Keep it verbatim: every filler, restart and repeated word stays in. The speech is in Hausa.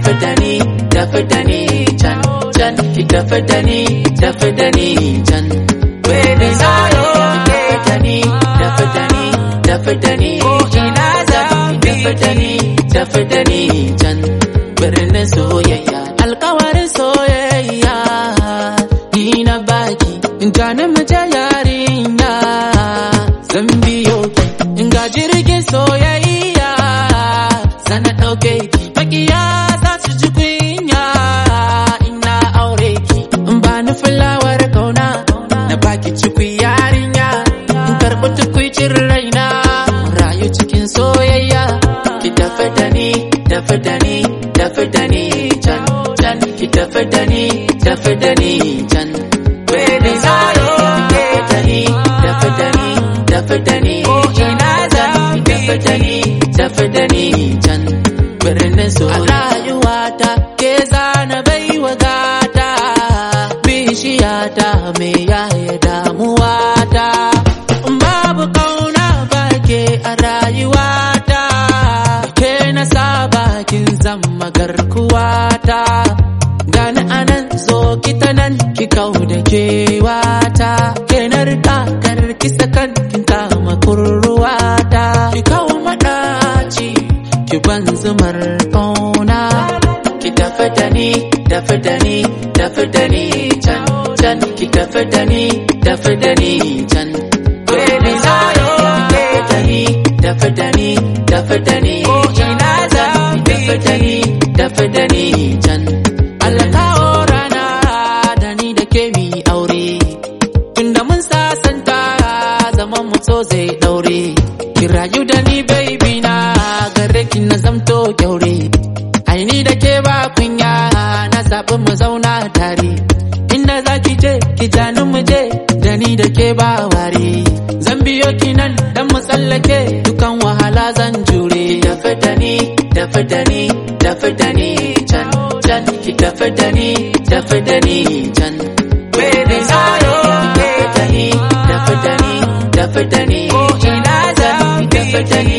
tafi da ni, tafi da ni can, can, ki tafi da ni, tafi da ni can. Baby Zaro, tafi da ni, tafi da ni, tafi da ni, ina zan tafi da ni, tafi da ni can. Birnin soyayya, alkawarin soyayya, ni na baki, in gane mu je yarinya, zan biyo ki, in ga jirgin soyayya, sana ɗauke ki, makiya za su ji kunya, ina aure ki, in ba ni fulawar kauna, na baki cikwi yarinya, in karɓi tukwicin raina, rayu cikin soyayya, ki tafi da ni, tafi da ni, tafi da ni can, can, ki tafi da ni, tafi da ni can. Baby Zaro, tafi da ni, tafi da ni, tafi da ni, ina zan tafi da ni, tafi da ni can. Birnin so a rayuwata ke zana baiwa gata, bishiyata me yaya damuwata, babu kauna bake a rayuwata, ke na saba kin zama garkuwata, gani anan zo kita nan ki kau da kewata, ke na rika karki sakan kin kama kurruwata, ki kau maɗaci ki ban zumar kauna, ki tafi da ni, tafi da ni, tafi da ni can, can, ki tafi da ni, tafi da ni can. Baby Zaro, tafi da ni, tafi da ni, tafi da ni, ina zan tafi da ni, tafi da ni can. Allah kawo rana da ni da ke mi aure, tunda mun sasanta zaman mu so zai daure, ki rayu da ni baby na, gare ki na zamto kyaure, ai ni da ke ba kunya, na zaɓi mu zauna tare, inda za ki je ki jani mu je, da ni da ke ba ware, zan biyo ki nan dan mu tsallake dukan wahala zan jure. Tafi da ni, tafi da ni, tafi da ni can, can, ki tafi da ni, tafi da ni can. Baby Zaro, tafi da ni, tafi da ni, tafi da ni, ina zan tafi da ni,